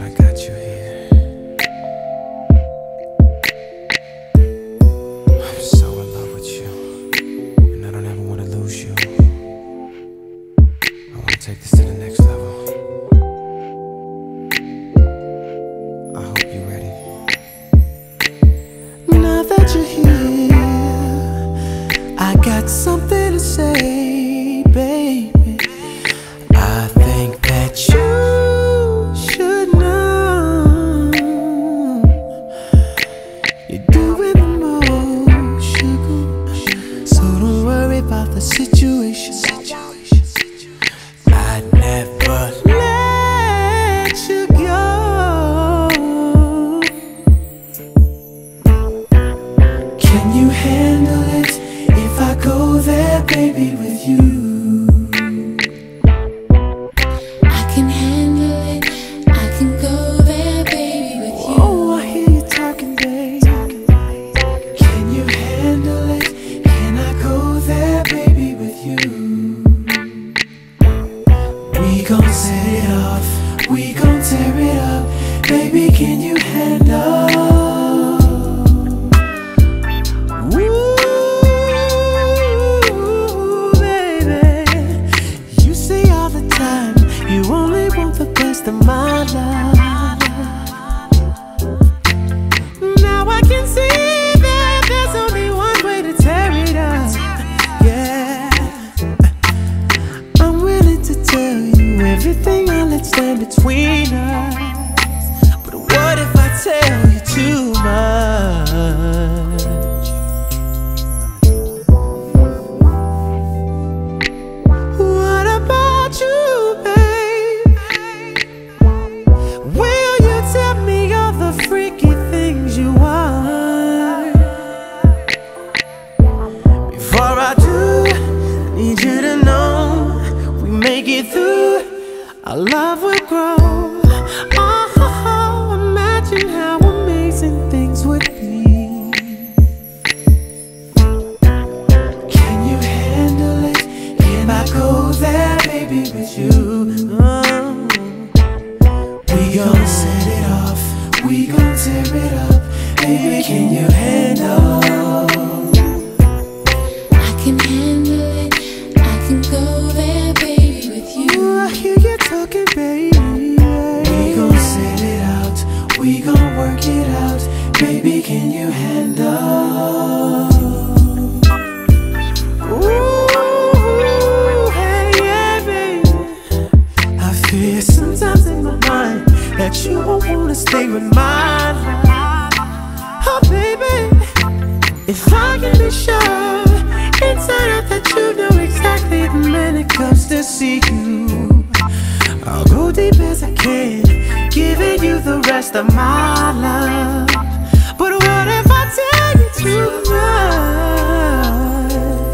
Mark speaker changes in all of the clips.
Speaker 1: I got you here. I'm so in love with you, and I don't ever want to lose you. I want to take this to the next level. I hope you're ready.
Speaker 2: Now that you're here, I got something to say, baby. I think that you should know you're doing the most, sugar. So don't worry about the situation. I'd never let you go. Can you handle it if I go there, baby, with you? We gon' set it off, we gon' tear it up. Baby, can you handle? Ooh, baby, you say all the time you only want the best of my love. Now I can see that there's only one way to tear it up. Yeah, I'm willing to tell you everything I let stand between us. But what if I tell you too much? What about you, babe? Will you tell me all the freaky things you want? Before I do, I need you to know we make it through, our love will grow. Oh, imagine how amazing things would be. Can you handle it? Can I go there, baby, with you? Oh, we gon' set it off, we gon' tear it up. Baby, can you handle?
Speaker 3: I can handle it, I can go there, baby, with you.
Speaker 2: I hear you talking, baby. We gon' set it out, we gon' work it out. Baby, can you handle? Ooh, hey, yeah, baby. I fear sometimes in my mind that you won't wanna stay with my life. Oh, baby, if I can be sure inside out that you know exactly the man it comes to see you, I'll go deep as I can, giving you the rest of my love. But what if I tell you too much?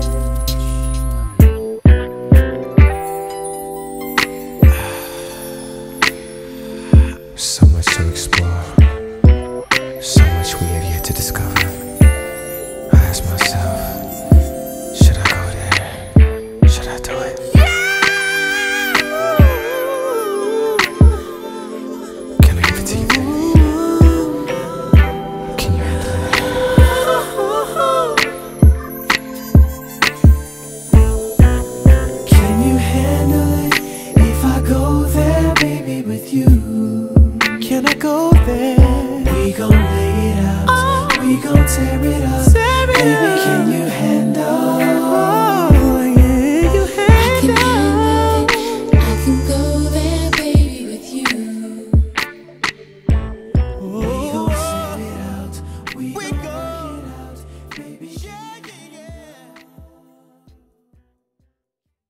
Speaker 1: So much to explore, so much we have yet to discover. I ask myself, should I go there? Should I do it? Can I give it to you, baby? Can you handle
Speaker 2: it? Can you handle it if I go there, baby, with you? Can I go there? We gon' lay it out, we gon' tear it up. Baby, can you handle?